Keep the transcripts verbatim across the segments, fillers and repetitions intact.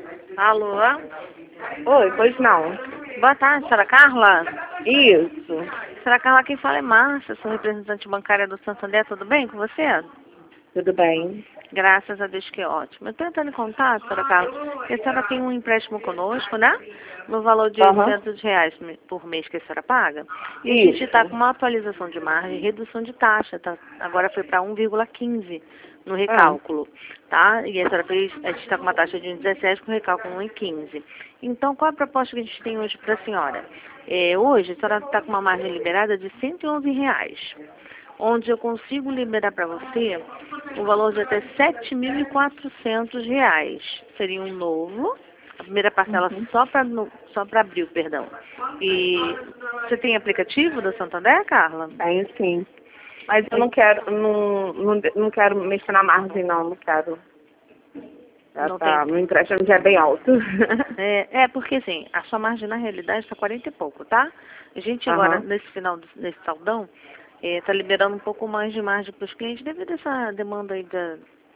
Alô? Oi, pois não. Boa tarde, senhora Carla? Isso. Senhora Carla, quem fala é Márcia, sou representante bancária do Santander, tudo bem com você? Tudo bem? Graças a Deus, que ótimo. Eu estou entrando em contato, senhora Carla, porque a senhora tem um empréstimo conosco, né? No valor de Aham. oitocentos reais por mês que a senhora paga. E a gente Isso. está com uma atualização de margem e redução de taxa, tá? Agora foi para um vírgula quinze no Ah, recálculo, tá? E a senhora fez, a gente está com uma taxa de um vírgula dezessete com recálculo um vírgula quinze. Então, qual a proposta que a gente tem hoje para a senhora? É, hoje, a senhora está com uma margem liberada de cento e onze reais, onde eu consigo liberar para você o valor de até sete mil e quatrocentos reais. Seria um novo, a primeira parcela uhum. só para só para abril, perdão. E você tem aplicativo do Santander, Carla? Tenho sim. Mas eu não quero, não, não, não quero mexer na margem, não. Não quero. Já Não tem. tá, meu empréstimo já é bem alto. É, é porque assim, a sua margem na realidade está quarenta e pouco, tá? A gente agora, Aham. nesse final, do- nesse saldão, está liberando um pouco mais de margem para os clientes devido a essa demanda aí da,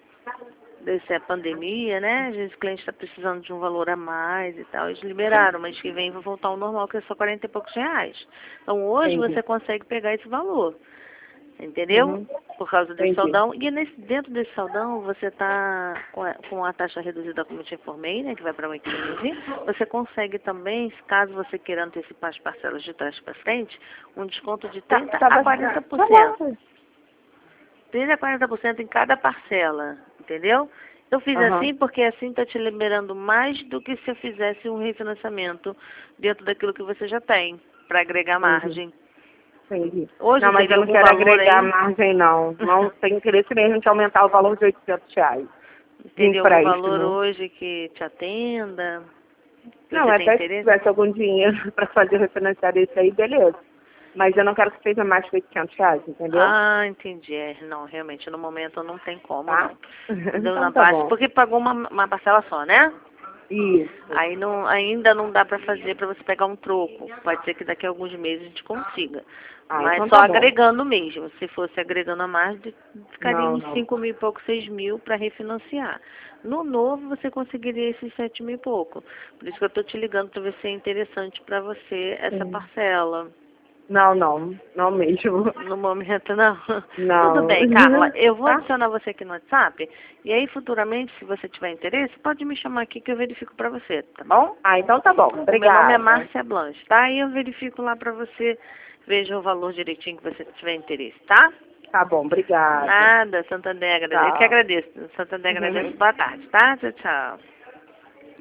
dessa pandemia, né? Às vezes o cliente está precisando de um valor a mais e tal. Eles liberaram, mas que vem vai voltar ao normal, que é só quarenta e poucos reais. Então hoje Entendi. você consegue pegar esse valor, entendeu? Uhum. Por causa desse Entendi. saldão. E nesse, dentro desse saldão você está com, a- com a taxa reduzida, como eu te informei, né? Que vai para um vírgula quinze. Você consegue também, caso você queira antecipar as parcelas de trás para frente, um desconto de Tá, trinta tava, a quarenta por tá cento. bom. trinta a quarenta por cento em cada parcela, entendeu? Eu fiz Aham. assim porque assim está te liberando mais do que se eu fizesse um refinanciamento dentro daquilo que você já tem, para agregar Entendi. margem. Entendi. Hoje Não, mas teria eu não algum quero valor agregar aí? margem, não. Não tenho interesse mesmo de aumentar o valor de oitocentos reais de Teria algum valor empréstimo. hoje que te atenda? Que Não, você tem até se interesse? tivesse algum dinheiro para fazer refinanciar esse aí, beleza. Mas eu não quero que seja mais que oitocentos reais, entendeu? Ah, entendi. É, não, realmente, no momento não tem como, Tá? não. Entendeu? Então Na tá parte, bom. porque pagou uma, uma parcela só, né? Isso. Aí não, ainda não dá para fazer para você pegar um troco. Pode ser que daqui a alguns meses a gente consiga. Ah, Mas então só tá bom. agregando mesmo. Se fosse agregando a mais, de- ficaria Não, uns não. cinco mil e pouco, seis mil para refinanciar. No novo você conseguiria esses sete mil e pouco. Por isso que eu estou te ligando para ver se é interessante para você essa Sim. parcela. Não, não. Não mesmo. No momento, não. Tudo Não. bem, Carla. Eu vou Tá? adicionar você aqui no WhatsApp. E aí, futuramente, se você tiver interesse, pode me chamar aqui que eu verifico para você, tá bom? Ah, então tá bom. O meu nome é Obrigada. Márcia Blanche, tá? E eu verifico lá para você, veja o valor direitinho que você tiver interesse, tá? Tá bom, obrigada. Nada, Santander agradece. Eu que Tchau. agradeço. Santander agradece. Boa tarde, tá? Tchau, tchau.